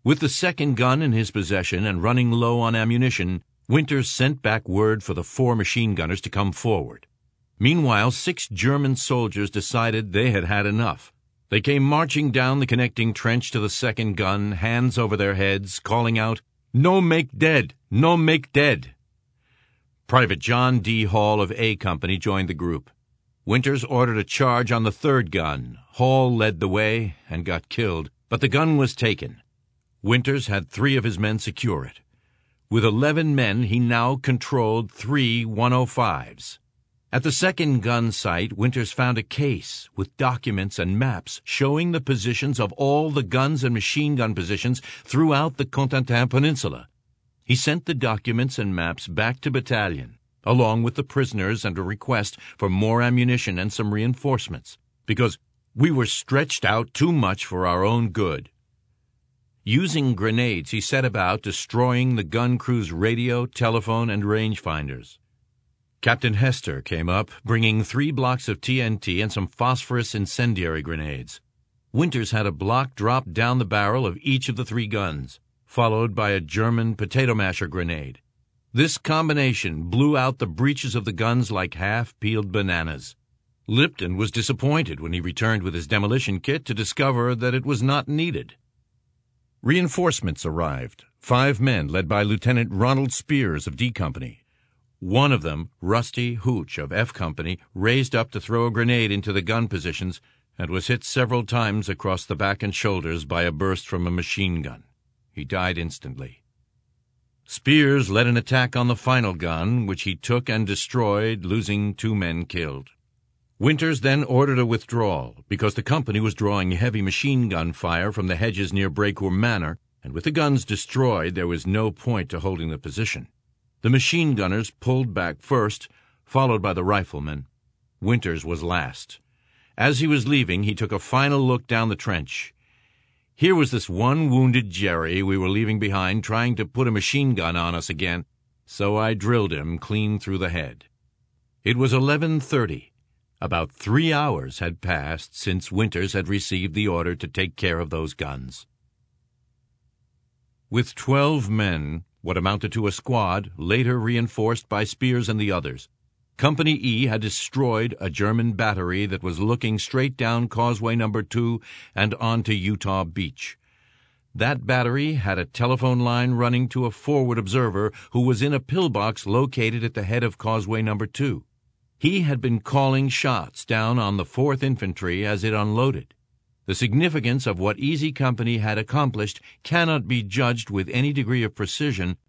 With the second gun in his possession and running low on ammunition, Winters sent back word for the 4 machine gunners to come forward. Meanwhile, 6 German soldiers decided they had had enough. They came marching down the connecting trench to the second gun, hands over their heads, calling out, "No make dead! No make dead!" Private John D. Hall of A Company joined the group. Winters ordered a charge on the third gun. Hall led the way and got killed, but the gun was taken. Winters had 3 of his men secure it. With 11 men, he now controlled 3 105s. At the second gun site, Winters found a case with documents and maps showing the positions of all the guns and machine gun positions throughout the Cotentin Peninsula. He sent the documents and maps back to battalion, along with the prisoners and a request for more ammunition and some reinforcements, because we were stretched out too much for our own good. Using grenades, he set about destroying the gun crew's radio, telephone, and rangefinders. Captain Hester came up, bringing 3 blocks of TNT and some phosphorus incendiary grenades. Winters had a block dropped down the barrel of each of the 3 guns, followed by a German potato masher grenade. This combination blew out the breeches of the guns like half-peeled bananas. Lipton was disappointed when he returned with his demolition kit to discover that it was not needed. Reinforcements arrived, 5 men led by Lieutenant Ronald Spears of D Company. One of them, Rusty Hooch of F Company, raised up to throw a grenade into the gun positions and was hit several times across the back and shoulders by a burst from a machine gun. He died instantly. Spears led an attack on the final gun, which he took and destroyed, losing 2 men killed. Winters then ordered a withdrawal, because the company was drawing heavy machine gun fire from the hedges near Brecourt Manor, and with the guns destroyed, there was no point to holding the position. The machine gunners pulled back first, followed by the riflemen. Winters was last. As he was leaving, he took a final look down the trench. Here was this one wounded Jerry we were leaving behind trying to put a machine gun on us again, so I drilled him clean through the head. It was 11:30. About 3 hours had passed since Winters had received the order to take care of those guns. With 12 men, what amounted to a squad, later reinforced by Spears and the others, Company E had destroyed a German battery that was looking straight down Causeway No. 2 and onto Utah Beach. That battery had a telephone line running to a forward observer who was in a pillbox located at the head of Causeway No. 2. He had been calling shots down on the 4th Infantry as it unloaded. The significance of what Easy Company had accomplished cannot be judged with any degree of precision